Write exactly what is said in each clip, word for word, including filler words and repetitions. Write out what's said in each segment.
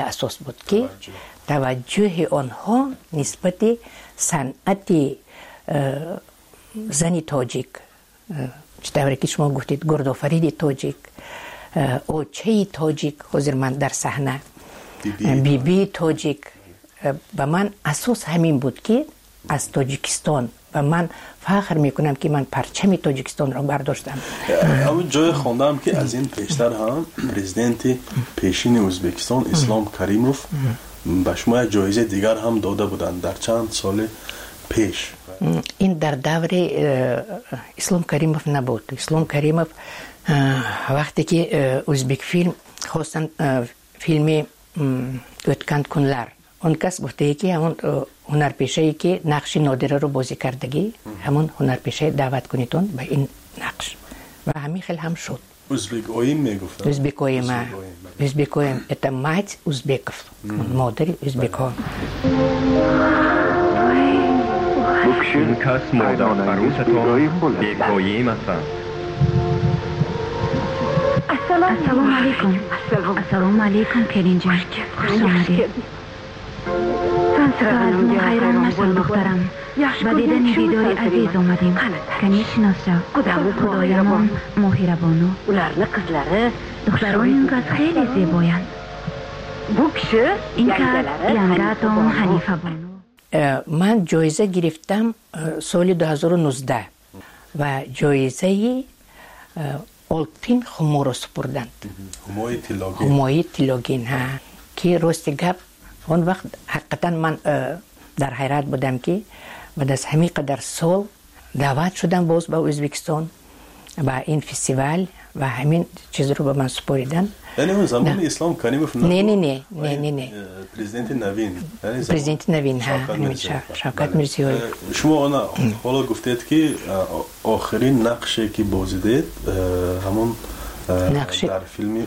اساس بود که توجه آنها نسبت صنعت زنی تاجیک، چطوری که شما گفتید گردآفرید تاجیک، اوچه تاجیک، حضور من در صحنه بی بی تاجیک، و من اساس همین بود که از تاجیکستان و من فخر میکنم که من پرچم تاجیکستان را برداشتم. اما جای خوندم که از این پیشتر هم پرزیدنت پیشین ازبکستان اسلام کریموف به شما جایزه دیگر هم داده بودند در چند سال پیش. این در دور اسلام کریموف نبود. اسلام کریموف وقتی که ازبک فیلم خواستن فیلم اوتکان کنلر، اون کس گفته که همون هنرپیشه‌ای که نقش نادره رو بازی کردگی همون هنرپیشه دعوت کنیتون به این نقش و همین خیلی هم شد. ازبک اویم میگفتن. ازبک اویم ازبک اویم это мать узбеков، مادر ازبک ها. این کس مادر فروس تو بیکویی مثلا. السلام علیکم. السلام علیکم کرین جان، خوش آمدید. سلام خیران مشل دخترم، با دیدن دیداری عزیز آمدیم. کنی شناس شو خدایمان مهربانو. دختران این کس خیلی زیبایند. این کس ینگاتون حنیفه بانو. من جایزه گرفتم سال دو هزار و نوزده و جایزه آلپین خمو را سپردند. همای تیلاگین ها که راست گپ اون وقت حقیقتا من در حیرت بودم که بعد از همین قدر سال دعوت شدم باز به ازبکستان و این فستیوال و همین چیز رو به من سپاریدن. یعنی اون زمان اسلام کریموف نه نه نه نه نه نه پرزیدنت نوین پرزیدنت نوین ها شوکت میرزیوی. شما اون حالا گفتید که آخرین نقشی که بازی دید همون در فیلم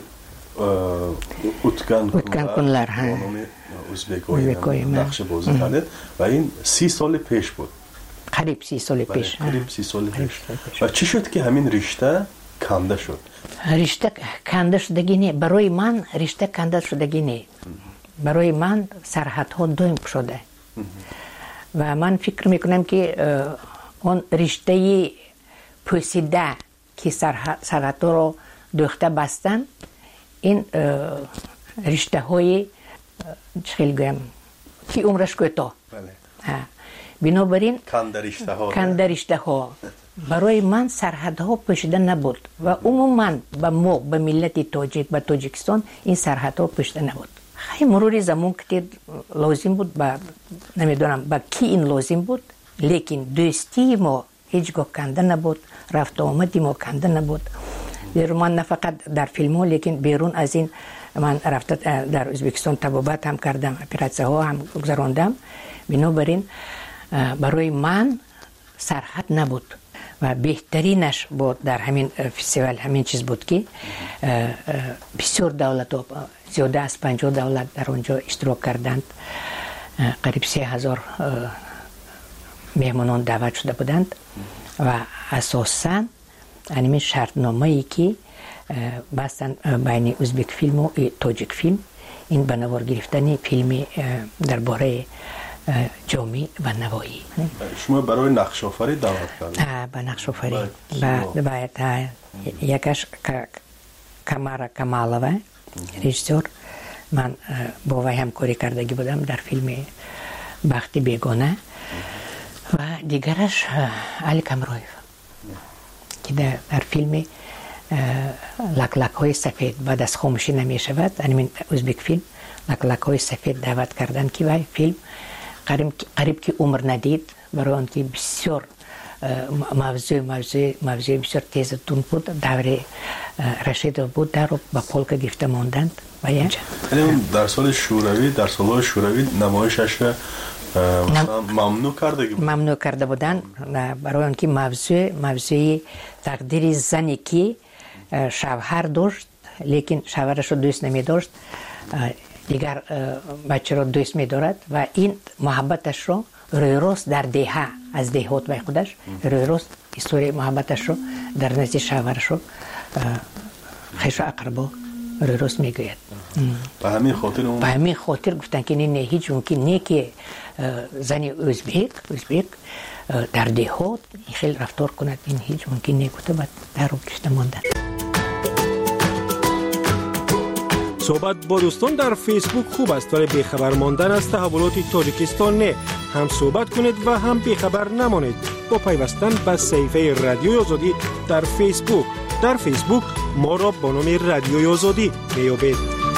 اوتکان کنلر ها ازبکوی نقش بازی کردید و این سی سال پیش بود. قریب سی سال پیش. قریب سی سال پیش. و چی شد که همین رشته کنده شد؟ رشته کنده شدگی نه، برای من رشته کنده شدگی نه، برای من سرحدها دویم شده و من فکر میکنم که اون رشته پوسیده که سرحدها رو دوخته بستن، این رشته های چخیل گویم که عمرش کوتاه. بنابراین کنده رشته ها برای من سرحدها پوشیده نبود و عموما به ما به ملت تاجیک به تاجیکستان این سرحدها پوشیده نبود. خیلی مرور زمان که لازم بود با نمیدونم با کی این لازم بود، لیکن دوستی ما هیچگاه کنده نبود، رفت آمدی ما کنده نبود. در من نه فقط در فیلم ها لیکن بیرون از این من رفته در ازبکستان طبابت هم کردم، اپراتسه ها هم گذراندم. بنابراین برای من سرحد نبود و بهترینش بود در همین فستیوال همین چیز بود که بسیار دولت ها زیاده از پنجاه دولت در اونجا اشتراک کردند. قریب سه هزار مهمانان دعوت شده بودند و اساساً همین شرطنامه ای که بستن بین ازبک فیلم و تاجیک فیلم این به نوار گرفتن فیلم درباره جامعه و نوایی. شما برای نقش آفری دعوت کردید؟ به نقش آفری باید یکش کمارا کمالوه رژیسور، من با وی همکاری کردگی بودم در فیلم بخت بیگانه و دیگرش علی کمرویف که در فیلم لک لک های سفید بعد از خاموشی نمی شود، همین ازبک فیلم لک لک های سفید دعوت کردن که وی فیلم قریب قریب که عمر ندید، برای آنکه بسیار موضوع موضوع موضوع بسیار تیز تون بود، دور رشید بود در با پولک گرفته ماندند و اینجا. یعنی در سال شوروی در سال شوروی نمایشش ممنوع کرده بود. ممنوع کرده بودن برای آنکه موضوع موضوع تقدیر زنی که شوهر داشت لیکن شوهرش رو دوست نمی داشت، دیگر بچه رو دوست می دارد و این محبتش رو روی راست در دهه از دهات به خودش روی راست استوری محبتش رو در نزد شوهرش رو خیش و اقربا راست میگوید. به همین خاطر اون به همین خاطر گفتن که نه هیچ ممکن نه که زنی ازبک ازبک در دهات خیلی رفتار کند، این هیچ ممکن نه. گفته بعد در رو کشته ماندن. صحبت با دوستان در فیسبوک خوب است، ولی بیخبر ماندن از تحولات تاجیکستان نه. هم صحبت کنید و هم بیخبر نمانید با پیوستن به صفحه رادیوی آزادی در فیسبوک. در فیسبوک ما را با نام رادیوی آزادی میابید.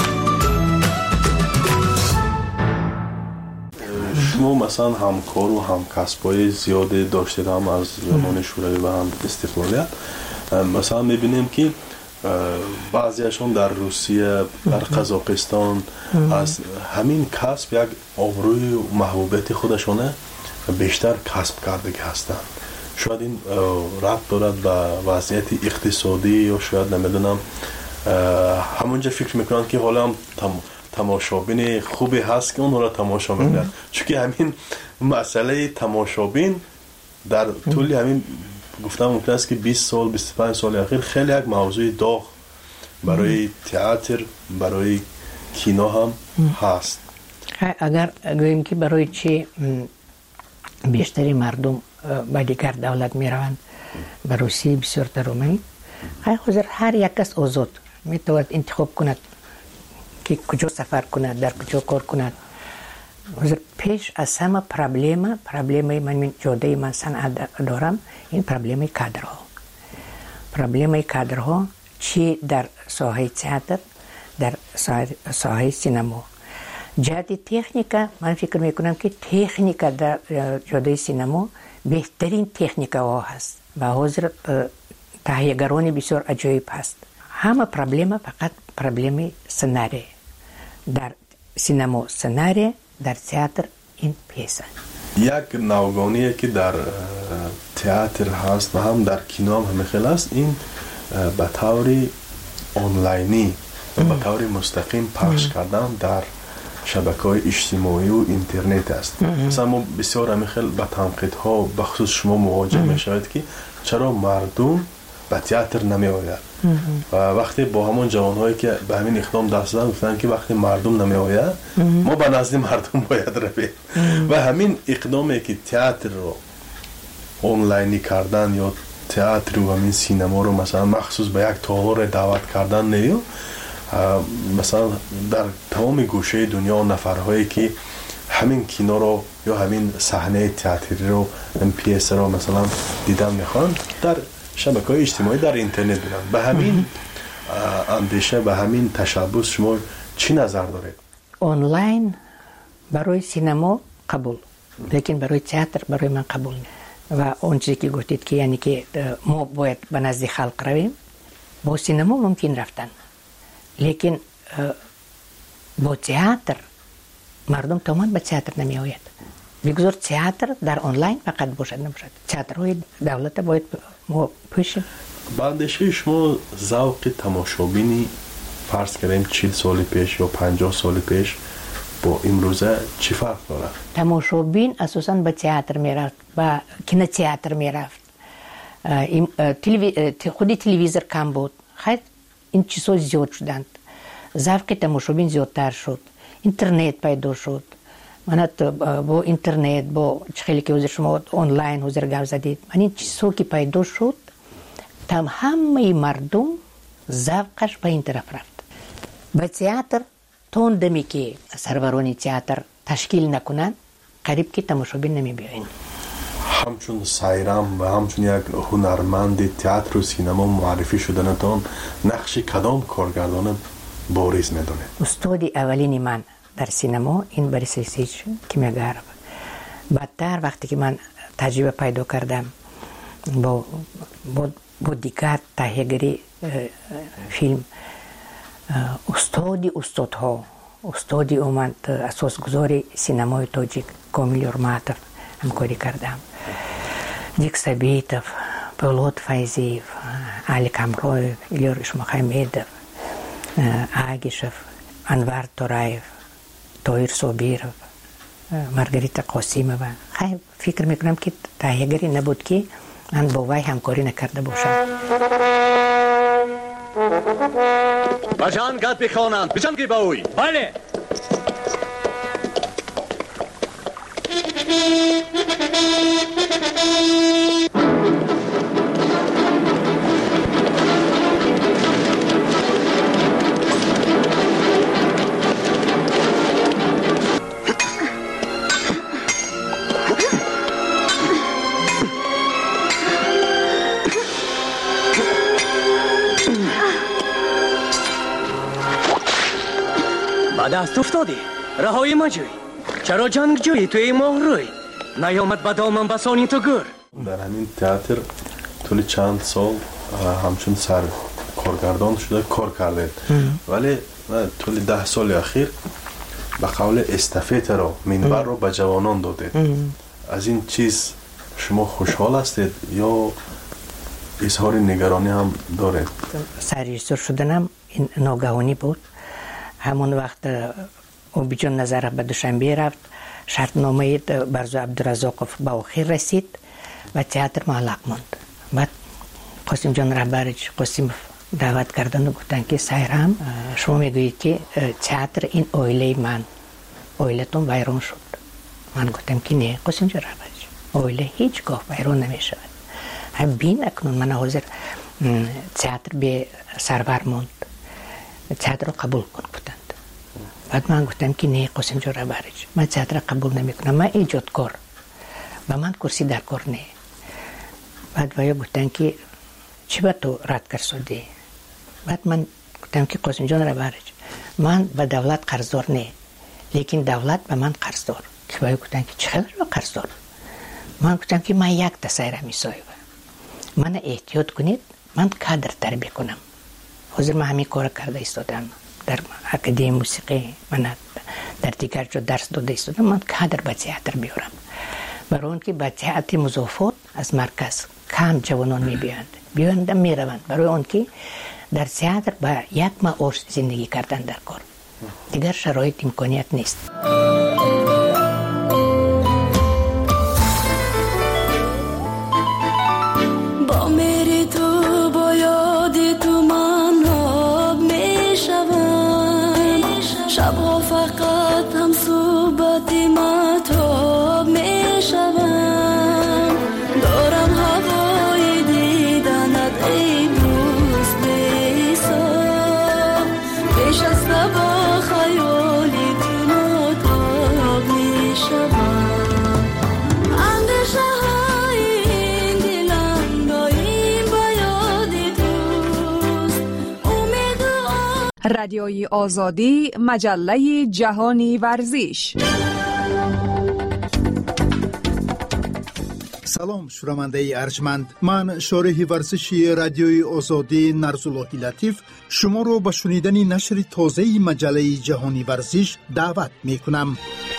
شما مثلا همکار و همکسبای زیاد داشتید، هم از زمان شوروی و هم استقلالیت. مثلا میبینیم که بعضیشون در روسیه، در قزاقستان از همین کسب یک آبروی و محبوبیت خودشونه بیشتر کسب کرده هستند. شاید این ربط دارد به وضعیت اقتصادی یا شاید نمیدونم همونجا فکر میکنن که حالا هم تم تماشابین خوبی هست که اون را تماشا میکنن، چون که همین مسئله تماشابین در طول همین گفتم ممکن است که بیست سال بیست و پنج سال اخیر خیلی یک موضوع داغ برای تئاتر، برای کینو هم هست. اگر گوییم که برای چی بیشتری مردم به دیگر دولت می روند، به روسیه بسیار ترومی، حاضر هر یک کس آزاد می تواند انتخاب کند که کجا سفر کند، در کجا کار کند. حاضر پیش از همه پرابلم پرابلم من جاده من صنعت دارم، این پرابلم کادرها. پرابلم کادرها چی در ساحه تئاتر، در ساحه سینما. جهت تکنیکا من فکر میکنم که تکنیکا در جاده سینما بهترین تکنیکا ها هست و حاضر تهیه‌گرانی بسیار عجیب هست. همه پرابلم فقط پرابلم سناریو. در سینما سناریو، در تئاتر این پیسه. یک نوگانیه که در تئاتر هست و هم در کینو هم همه خیلی هست، این به طور آنلاینی به طور مستقیم پخش کردن در شبکه‌های اجتماعی و اینترنت است. مثلا ما بسیار همه خیلی به تنقیدها بخصوص شما مواجه میشوید که چرا مردم به تئاتر نمی آید و وقتی با همون جوانهایی که به همین اقدام دست زدن گفتن که وقتی مردم نمی آید ما به نزد مردم باید رویم و همین اقدامی که تئاتر رو آنلاینی کردن یا تئاتر و همین سینما رو مثلا مخصوص به یک تالار دعوت کردن نیو، مثلا در تمام گوشه دنیا نفرهایی که همین کینو رو یا همین صحنه تئاتری رو، این پیس رو مثلا دیدن میخوان، در شبکه‌های اجتماعی در اینترنت بودن. به همین اندیشه، به همین تشبث شما چی نظر دارید؟ آنلاین برای سینما قبول، لیکن برای تئاتر برای من قبول نیست. و اون چیزی که گفتید که یعنی که ما باید به نزد خلق رویم، با سینما ممکن رفتن، لیکن با تئاتر مردم تمام به تئاتر نمی آید. بگذار تئاتر در آنلاین فقط باشد نباشد. تئاترهای دولت باید ما پوشیم. با اندیشه شما ذوق تماشابینی فرض کردیم چهل سال پیش یا پنجاه سال پیش با امروزه چی فرق داره؟ تماشابین اساساً به تئاتر میرفت، به کینو تئاتر میرفت. خودی تلویزیون کم بود، خیلی این چیزها زیاد شدند. ذوق تماشابین زیادتر شد. اینترنت پیدا شد. من با اینترنت با خیلی که حضور شما آنلاین حضور گپ زدید، من این چیزها که پیدا شد تم همه مردم ذوقش به این طرف رفت. به تئاتر تون دمی که سرورانی تئاتر تشکیل نکنن قریب که تماشابین نمی بیاین. همچون سایرام و همچون یک هنرمند تئاتر و سینما معرفی شدنتان نقش کدام کارگردان بارز میدونه؟ استاد اولین من در سینما این بوریس لیسیچ کیمیاگرف. بعدتر وقتی که من تجربه پیدا کردم با با, با دیگر تهیه‌گری فیلم، استادی استادها استادی اومد اساسگذاری سینمای تاجیک کامیل یورماتوف همکاری کردم. دیک سابیتوف، پولاد فایزیف، علی کامرویف، ایلور اشمخمیدوف، آگیشوف، انوار تورایف، تویر صابیروف، مارگریتا قاسیمووا. خیلی فکر میکنم که تهیه‌گری نبود که من با وی همکاری نکرده باشم. بجان گد بخوانند بجان گی باوی. بله. دست افتادی رهایی ما جوی چرا جنگ جوی توی ماه روی نیامد با دامن بسانی تو گر. در همین تئاتر طول چند سال همچون سر کارگردان شده کار کرده ولی طول ده سال اخیر به قول استافت را منبر را به جوانان داده. از این چیز شما خوشحال هستید یا اظهار نگرانی هم دارید؟ سرریزور شدنم این ناگهانی بود. همون وقت اوبیجان نظر به دوشنبه رفت، شرطنامه برزو عبدالرزاقов به آخر رسید و تئاتر معلق ماند. بعد قاسم جان رهبرش قاسم دعوت کردن و گفتن که سایرام شما میگویید که تئاتر این اویله من، اویلتون ویران شد. من گفتم که نه قاسم جان رهبرش اویله هیچگاه ویران نمیشود. هم بین اکنون من حاضر تئاتر به سرور ماند، تئاتر رو قبول کن بودند. بعد من گفتم که نه قاسم جان رهبرش من تئاتر قبول نمیکنم، من ایجادکار و من کرسی در کار نه. بعد ویا گفتن که چی با تو رد کرده؟ بعد من گفتم که قاسم جان رهبرش من به دولت قرضدار نه، لیکن دولت به من قرضدار. که ویا گفتن که چقدر به قرضدار؟ من گفتم که من یک تسایره میسایه من احتیاط کنید، من کادر تربیه کنم. حاضر من همین کار کرده ایستادم در اکادمی موسیقی، من در دیگر جا درس داده ایستادم. من کادر به تئاتر بیارم برای اون که به تئاتر مضافات از مرکز کم جوانان میبیاند بیاند میروند برای اون که در تئاتر با یک معاش زندگی کردن در کار دیگر شرایط امکانیت نیست. با میری تو با یادی تو من آب میشوم، شبها فقط هم صحبتی مطاب میشوم. دارم هوای دیدنت ای روز بیساب، پیش از با خیالی تو مطاب میشوم. اندیشه های این دلم دایم با یادی توست، امید و رادیوی آزادی، مجله جهانی ورزش. سلام شنونده ارجمند، من شارح ورزشی رادیوی آزادی نرزالله لطیف شما رو به شنیدن نشر تازه مجله جهانی ورزش دعوت می کنم.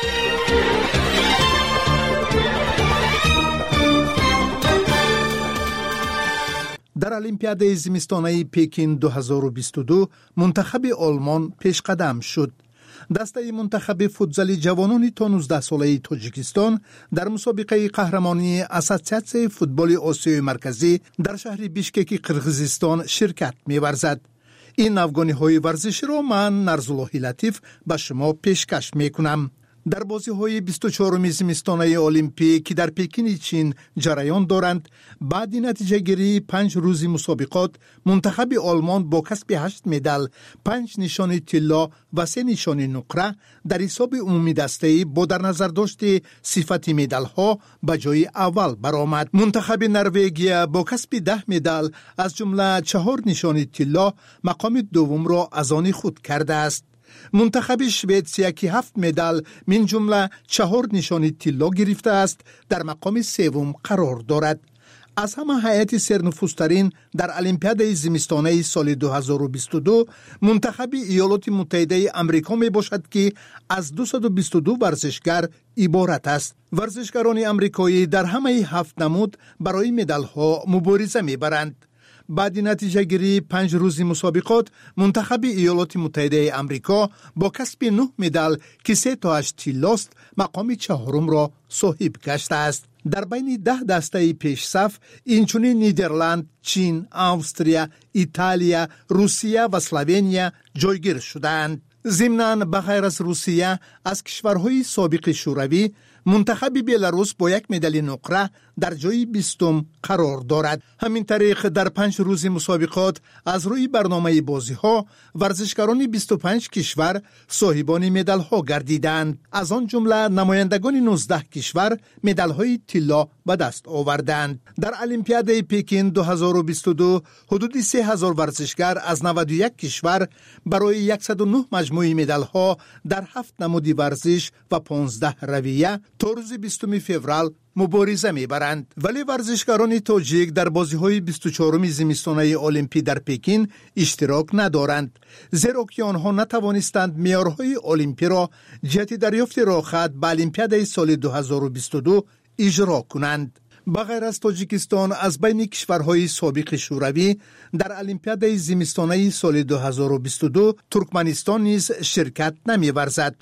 در المپیاد زمستانه پکین دو هزار و بیست و دو منتخب آلمان پیشقدم شد. دسته منتخب فوتزال جوانان تا نوزده ساله تاجیکستان در مسابقه قهرمانی اساسیاسیون فوتبال آسیای مرکزی در شهر بیشکک قرقیزستان شرکت می‌ورزد. این افغانی ورزشی را من نرزالله لطیف به شما پیشکش می‌کنم. در بازی‌های بیست و چهارم زمستانه المپیک که در پکین چین جریان دارند، بعد نتیجه گیری پنج روزی مسابقات منتخب آلمان با کسب هشت مدال، پنج نشان طلا و سه نشان نقره در حساب عمومی دسته با در نظر داشت صفت مدال‌ها به جای اول برآمد. منتخب نروژ با کسب ده مدال از جمله چهار نشان طلا مقام دوم را از آن خود کرده است. منتخب شوئدیا که هفت مدال من جمله چهار نشان طلا گرفته است در مقام سوم قرار دارد. از همه هیئت سرنفوذترین در المپیاد زمستانه سال دو هزار و بیست و دو منتخب ایالات متحده آمریکا می باشد که از دویست و بیست و دو ورزشگر عبارت است. ورزشکاران آمریکایی در همه هفت نمود برای مدال ها مبارزه می برند. بعد نتیجه گیری پنج روزی مسابقات منتخب ایالات متحده آمریکا با کسب نه مدال که سه تاش طلاست مقام چهارم را صاحب گشته است. در بین ده دسته پیش صف اینچنین نیدرلند، چین، استرالیا، ایتالیا، روسیه و اسلوونیا جایگیر شدند. ضمناً بغیر از روسیه از کشورهای سابق شوروی منتخب بلاروس با یک مدال نقره در جای بیستم قرار دارد. همین طریق در پنج روز مسابقات از روی برنامه بازی ها ورزشکاران بیست و پنج کشور صاحبان مدال ها گردیدند. از آن جمله نمایندگان نوزده کشور مدال های طلا به دست آوردند. در المپیاد پکین دو هزار و بیست و دو حدود سه هزار ورزشکار از نود و یک کشور برای صد و نه مجموعه مدال ها در هفت نمودی ورزش و پانزده رویه تا روز بیستم فوریه مبارزه میبرند. ولی ورزشکاران تاجیک در بازی‌های بیست و چهارم زمستانه المپی در پکین اشتراک ندارند، زیرا که آنها نتوانستند معیارهای المپی را جهت دریافت راهخط به المپیاد سال دو هزار و بیست و دو اجرا کنند. بغیر از تاجیکستان از بین کشورهای سابق شوروی در المپیاد زمستانه سال دو هزار و بیست و دو ترکمنستان نیز شرکت نمی‌ورزد.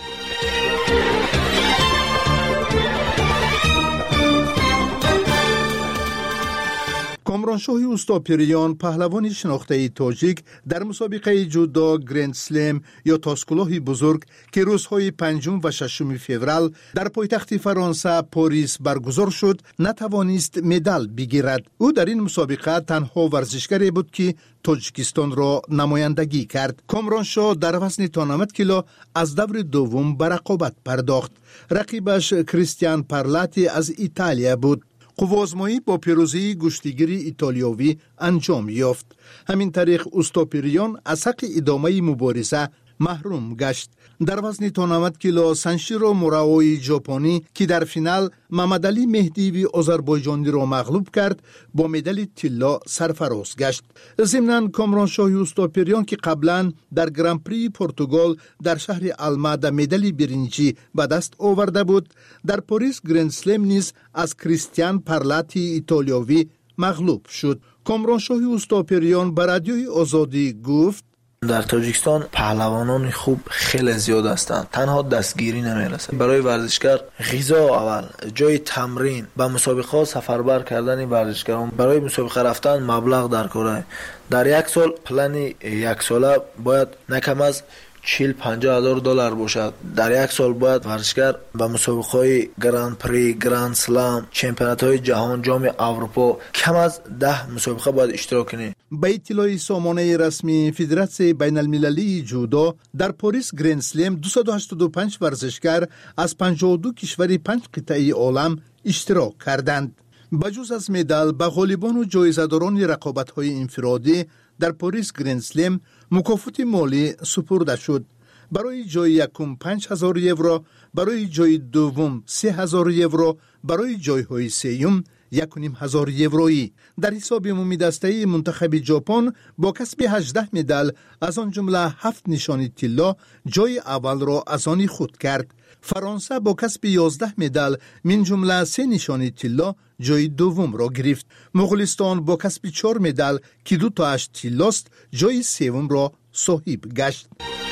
کامرانشاه اوستاپیریان پهلوان شناخته تاجیک در مسابقه جودو گرند سلم یا تاسکلاه بزرگ که روزهای پنجم و ششم فوریه در پایتخت فرانسه پاریس برگزار شد نتوانست مدال بگیرد. او در این مسابقه تنها ورزشکاری بود که تاجیکستان را نمایندگی کرد. کامرانشاه در وزن تا نود کیلو از دور دوم به رقابت پرداخت. رقیبش کریستیان پارلاتی از ایتالیا بود. قوازمایی با پیروزی گشتیگیری ایتالیایی انجام یافت. همین طریق اوستاپیریان از حق ادامه مبارزه محروم گشت. در وزن تا نود کیلو سنشیرو موراوی ژاپنی که در فینال محمدعلی مهدیوی آذربایجانی را مغلوب کرد با مدال طلا سرفراز گشت. ضمناً کامرانشاه اوستاپیریان که قبلا در گرانپری پرتغال در شهر المادا مدال برنجی به دست آورده بود، در پاریس گرند سلم نیز از کریستیان پارلاتی ایتالیایی مغلوب شد. کامرانشاه اوستاپیریان به رادیوی آزادی گفت: در تاجیکستان پهلوانان خوب خیلی زیاد هستند، تنها دستگیری نمیرسه. برای ورزشکار غذا اول، جای تمرین، با مسابقه سفربر کردن ورزشکاران، برای مسابقه رفتن مبلغ در کاره. در یک سال پلن یک ساله باید نکم از چهل پنجاه هزار دلار باشد. در یک سال باید ورزشکار به مسابقه‌های گراند پری، گراند سلام، چمپیونات‌های جهان، جام اروپا کم از ده مسابقه باید اشتراک کنه. به اطلاع سامانه رسمی فدراسیون بین المللی جودو در پاریس گرند سلم دویست و هشتاد و پنج ورزشکار از پنجاه و دو کشور پنج قطعه عالم اشتراک کردند. بجز از مدال به غالبان و جایزه‌داران رقابت‌های انفرادی در پاریس گرند سلم مکافات مالی سپرده شد. برای جای یکم پنج هزار یورو، برای جای دوم سه هزار یورو، برای جایهای سوم یک و نیم هزار یورویی. در حساب عمومی دسته منتخب ژاپن با کسب هجده مدال از آن جمله هفت نشانی طلا جای اول را از آن خود کرد. فرانسه با کسب یازده مدال من جمله سه نشانی طلا جای دوم را گرفت. مغولستان با کسب چهار مدال که دو تاش طلاست جای سوم را صاحب گشت.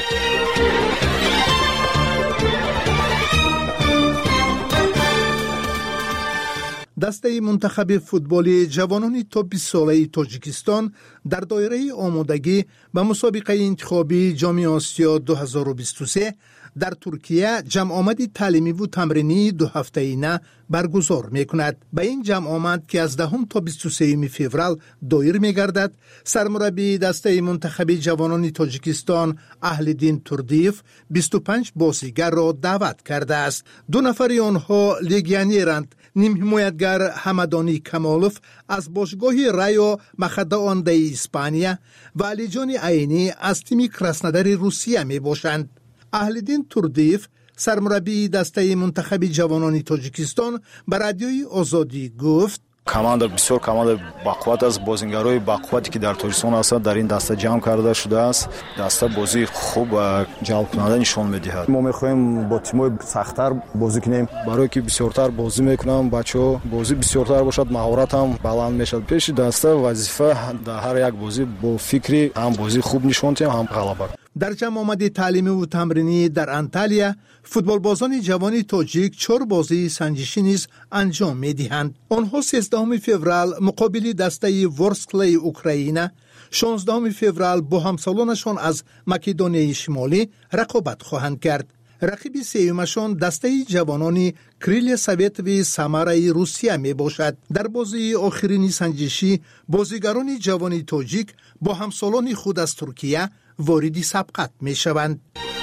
دسته منتخب فوتبال جوانان تا بیست ساله تاجیکستان در دایره آمادگی به مسابقه انتخابی جام آسیا دو هزار و بیست و سه در ترکیه جمع آمد تعلیمی و تمرینی دو هفته اینه برگزار می کند. به این جمع آمد که از دهم تا بیست و سوم فوریه دایر می گردد، سرمربی دسته منتخب جوانان تاجیکستان اهلدین توردیف بیست و پنج بازیگر را دعوت کرده است. دو نفر آنها لیگیانیرند. نیم حمایتگر حمدانی کمالوف از باشگاه رایو مخداونده اسپانیا و علی جان عینی از تیم کراسنودار روسیه می باشند. اهلدین توردیف سرمربی دسته منتخب جوانان تاجیکستان به رادیوی آزادی گفت: команда бисёр команда бақувват аст. бозингарои бақуввате ки дар Тоҷикистон ҳастанд дар ин даста ҷамъ карда шудааст. даста бозии хуб ва ҷалбкунанда нишон медиҳад. мо мехоҳем бо тимои сахттар бозӣ кунем, барое ки бисёртар бозӣ мекунанд бачаҳо. бозӣ бисёртар бошад, маҳорат ҳам баланд мешавад. пеши даста вазифа дар ҳар як бозӣ бо фикри ҳам бозӣ хуб нишон диҳем, ҳам ғалаба. дар ҷамъомади таълимиву тамринӣ дар Анталия футболбозони ҷавони тоҷик чор бозии санҷишӣ низ анҷом медиҳанд. онҳо сезддаҳуми феврал муқобили дастаи Ворсклаи Украина, шонздаҳуми феврал бо ҳамсолонашон аз Македонияи Шимолӣ рақобат хоҳанд кард. рақиби сеюмашон дастаи ҷавонони Крилья Советови Самараи Русия мебошад. дар бозии охирини санҷишӣ бозигарони ҷавони тоҷик бо ҳамсолони худ аз Туркия вориди сабқат мешаванд.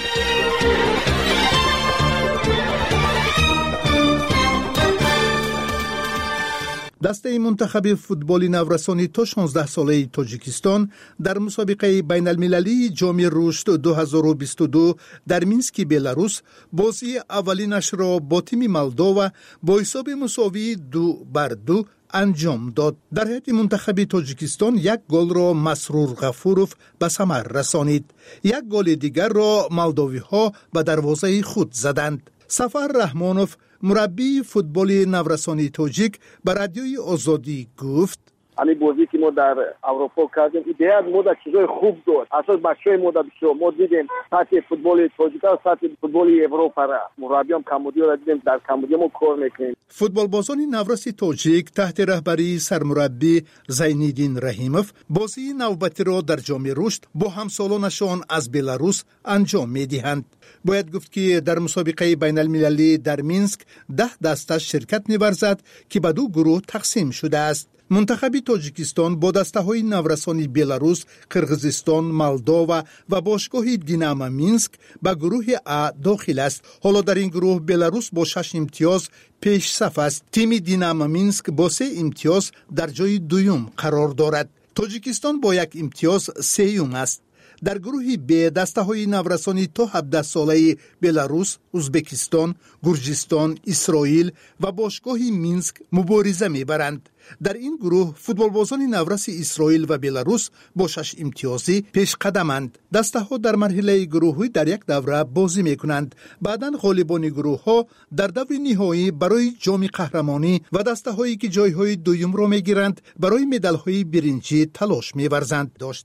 дастаи мунтахаби футболи наврасони то шонздаҳсолаи Тоҷикистон дар мусобиқаи байналмилалии ҷоми рушд ду ҳазору бисту ду дар Мински, Беларус бозии аввалинашро бо тими Молдова бо ҳисоби мусовии ду бар ду анҷом дод. дар ҳайати мунтахаби Тоҷикистон як голро Масрур Ғафуров ба самар расонид. як голи дигарро молдовиҳо ба дарвозаи худ заданд. Сафар Раҳмонов, мураббии футболи наврасони тоҷик, ба радиои Озодӣ гуфт: ҳамин бозӣ ки мо дар Аврупо кардем, идея мо дар чизои хуб дошт. асос бачаҳои мо дар бисёр мо дидем сатҳи футболи тоҷика, сатҳи футболи Европара. мураббиём Камудиёро дидем, дар Камудиё мо кор мекунем. футболбозони навраси тоҷик таҳти раҳбарии сармураббӣ Зайниддин Раҳимов бозии навбатиро дар ҷоми рушд бо ҳамсолонашон аз Беларус анҷом медиҳанд. бояд гуфт ки дар мусобиқаи байналмилалӣ дар Минск даҳ даста ширкат меварзад ки ба ду гурӯҳ тақсим шудааст. мунтахаби Тоҷикистон бо дастаҳои наврасони Беларус, Қирғизистон, Молдова ва бошгоҳи Динамо Минск ба гурӯҳи А дохил аст. ҳоло дар ин гурӯҳ Беларус бо шаш имтиёз пешсаф аст. тими Динамо Минск бо се имтиёз дар ҷои дуюм қарор дорад. Тоҷикистон бо як имтиёз сеюм аст. дар гурӯҳи Б дастаҳои наврасони то ҳабдаҳсолаи Беларус, Узбекистон, Гурҷистон, Исроил ва бошгоҳи Минск мубориза мебаранд. дар ин гурӯҳ футболбозони навраси Исроил ва Беларус бо шаш имтиёзӣ пешқадаманд. дастаҳо дар марҳилаи гурӯҳӣ дар як давра бозӣ мекунанд. баъдан ғолибони гурӯҳҳо дар даври ниҳоӣ барои ҷоми қаҳрамонӣ ва дастаҳое ки ҷойҳои дуюмро мегиранд барои медалҳои биринҷӣ талош меварзанд дошт.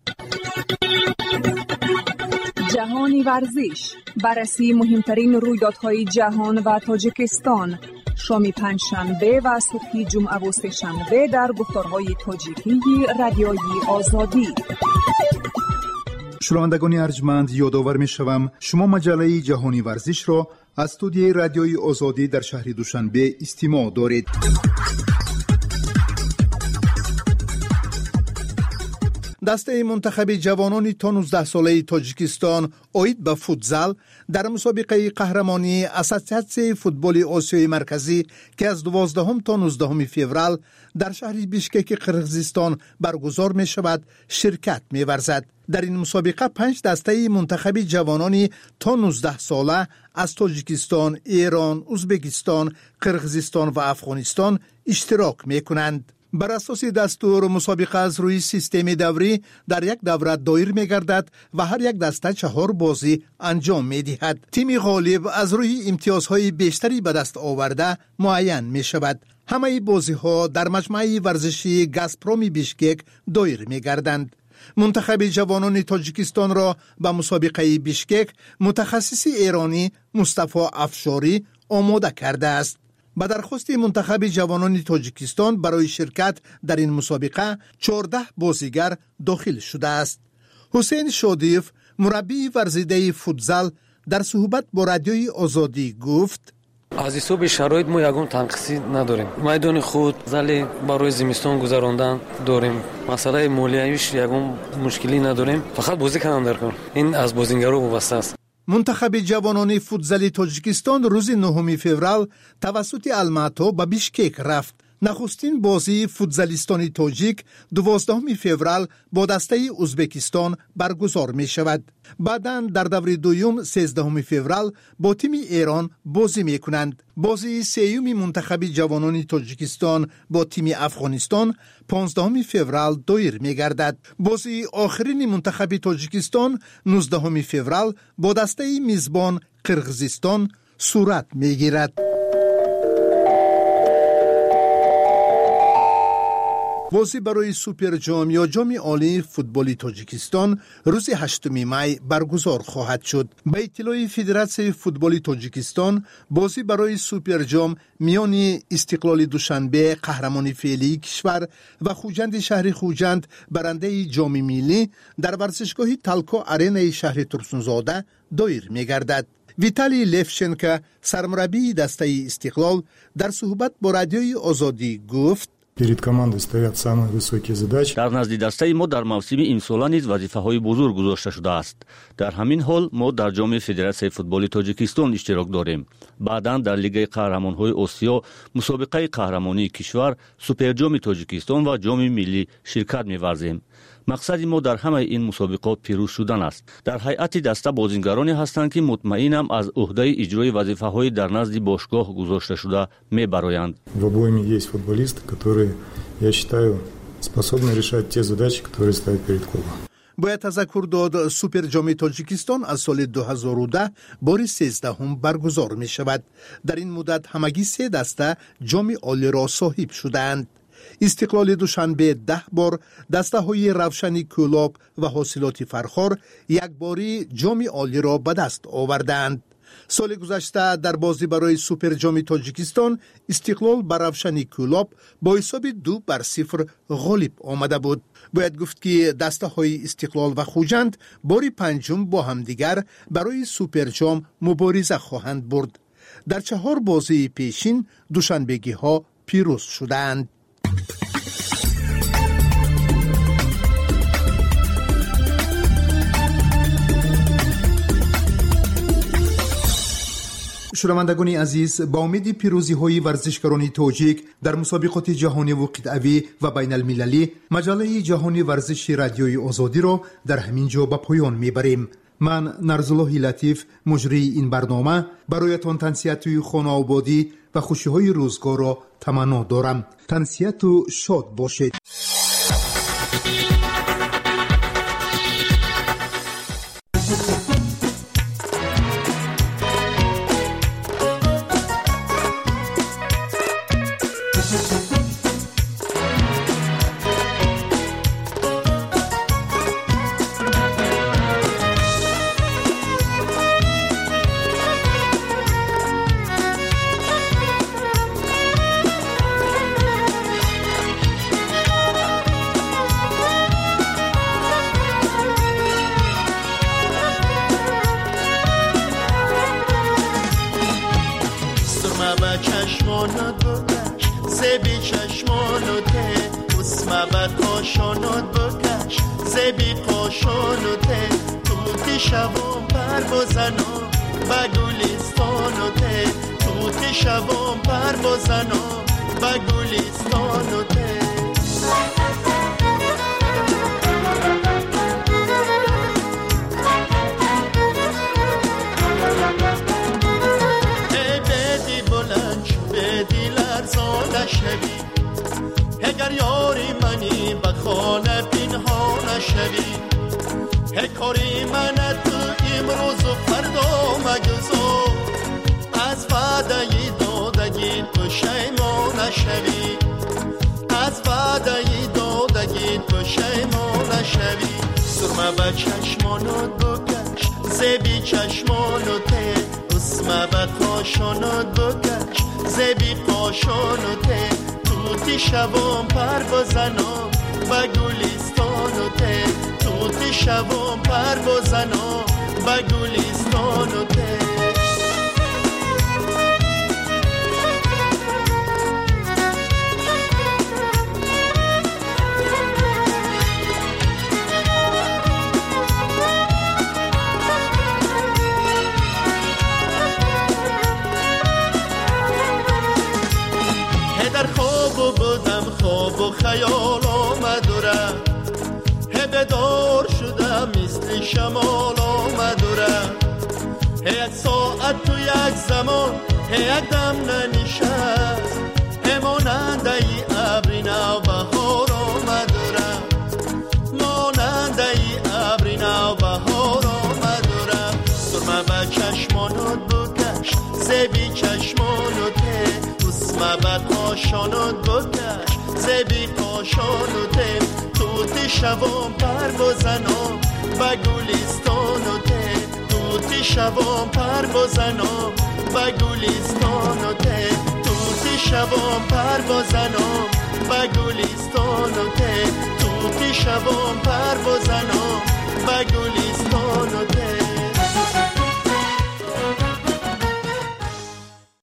جهانی ورزش، بررسی مهمترین رویدادهای جهان و تاجیکستان، شام پنجشنبه و صبح جمعه و سه‌شنبه در گفتارهای تاجیکی رادیوی آزادی. شنوندگان ارجمند، یادآور می‌شوم شما مجله جهانی ورزش را از استودیوی رادیوی آزادی در شهر دوشنبه استماع دارید. دسته منتخب جوانان تا نوزده ساله تاجیکستان اوید به فوتزال در مسابقه قهرمانی اساسیاسیون فوتبال آسیای مرکزی که از دوازدهم تا نوزدهم فوریه در شهر بیشکک قرقیزستان برگزار می شود شرکت می ورزد. در این مسابقه پنج دسته منتخب جوانان تا نوزده ساله از تاجیکستان، ایران، ازبکستان، قرقیزستان و افغانستان اشتراک می کنند. بر اساس دستور مسابقه از روی سیستم دوری در یک دوره دایر می گردد و هر یک دسته چهار بازی انجام می دهد. تیم غالب از روی امتیازهای بیشتری به دست آورده معین می شود. همه بازی ها در مجمع ورزشی گازپروم بیشکک دایر می گردند. منتخب جوانان تاجیکستان را به مسابقه بیشکک متخصص ایرانی مصطفی افشاری آماده کرده است. با درخواست منتخب جوانان تاجیکستان برای شرکت در این مسابقه چهارده بازیگر داخل شده است. حسین شادیف مربی ورزیده فوتزال در صحبت با رادیوی آزادی گفت: از حساب شرایط ما یگان تنقیصی نداریم. میدان خود زل برای زمستان گذراندن داریم. مسئله مالیاتیش یگان مشکلی نداریم. فقط بازی کردن کن. این از بازیگرا وابسته است. منتخب جوانان فوتزال تاجیکستان روز نهم فوریه توسط الماتا به بیشکک رفت. نخستین بازی فوتزالیستان تاجیک دوازدهم فوریه با دسته ازبکستان برگزار می شود. بعداً در دور دوم سیزدهم فوریه با تیم ایران بازی می کنند. بازی سیوم منتخب جوانان تاجیکستان با تیم افغانستان پانزدهم فوریه دایر می گردد. بازی آخرین منتخب تاجیکستان نوزدهم فوریه با دسته میزبان قرقیزستان صورت می گیرد. بازی برای سوپر جام یا جام عالی فوتبال تاجیکستان روز هشتم می برگزار خواهد شد. به اطلاع فدراسیون فوتبال تاجیکستان بازی برای سوپر جام میان استقلال دوشنبه قهرمان فعلی کشور و خوجند شهر خوجند برنده جام ملی در ورزشگاه تالکو آرنا شهر ترسونزاده دایر می گردد. ویتالی لفشنکو سرمربی دسته استقلال در صحبت با رادیوی آزادی گفت перед командой стоят самые высокие задачи. дар назди дастаи мо дар мавсими имсола низ вазифаҳои бузург гузошта шудааст. дар ҳамин ҳол мо дар ҷоми федератсияи футболи тоҷикистон иштирок дорем. баъдан дар лигаи қаҳрамонҳои осиё мусобиқаи қаҳрамонии кишвар, суперҷоми тоҷикистон ва ҷоми миллӣ ширкат меварзем. мақсади мо дар ҳамаи ин мусобиқот пирӯз шудан аст. дар ҳайати даста бозингароне ҳастанд ки мутмаинам аз уҳдаи иҷрои вазифаҳои дар назди бошгоҳ гузошташуда мебароянд. В обойме есть футболисты, которые, я считаю, способны решать те задачи, которые ставят перед клубом. باید تذکر داد سوپر جام تاجیکستان از سال دو هزار و ده بار سیزدهم برگزار می شود. در این مدت همگی سه دسته جام عالی را صاحب شدند. استقلال دوشنبه ده بار، دسته های روشنی کولاب و حاصلات فرخار یک باری جام عالی را به دست آوردند. سال گذشته در بازی برای سوپر جام تاجیکستان استقلال بر روشنی کولاب با حساب دو بر صفر غالب آمده بود. باید گفت که دسته های استقلال و خوجند باری پنجم با همدیگر برای سوپر جام مبارزه خواهند برد. در چهار بازی پیشین دوشنبگی ها پیروز شدند. شنوندگان عزیز، با امید پیروزی های ورزشکاران تاجیک در مسابقات جهانی و قطعی و بین المللی، مجله جهانی ورزش رادیوی آزادی را در همین جا به پایان میبریم. من نرزالله لطیف مجری این برنامه برایتان تنسیت و خانه آبادی و خوشی های روزگار را تمنا دارم. تنسیت و شاد باشید. اگر یاری منی به خانه پنهان نشوی، هی کاری من تو امروز و فردا مگذار، از وعده دادگی تو شیمان نشوی، از وعده دادگی تو شیمان نشوی. سرمه به چشمانت بکش، زیبی چشمانت، اسمه به قاشانت بکش، زیبی قاشانت. توتی شبام پر بزنم به گلستان ته، توتی شبام پر بزنم به گلستان ته. در خواب و خیال آمد و رفت هی بدار شدم مثل شمال آمد و رفت هی یک ساعت تو یک زمان هی یک دم ننشست هی ماننده ای ابری نو بهار آمد و رفت ماننده ای ابری نو بهار آمد و رفت سرمه به چشمانت بکش زبی چشمانته اسمه به قاشانت بکش زبی قاشانته توتی شبام پر بزنم به گلستانته توتی شبام پر بزنم به گلستانته توتی شبام پر بزنم به گلستانته توتی شبام پر بزنم به گلستانته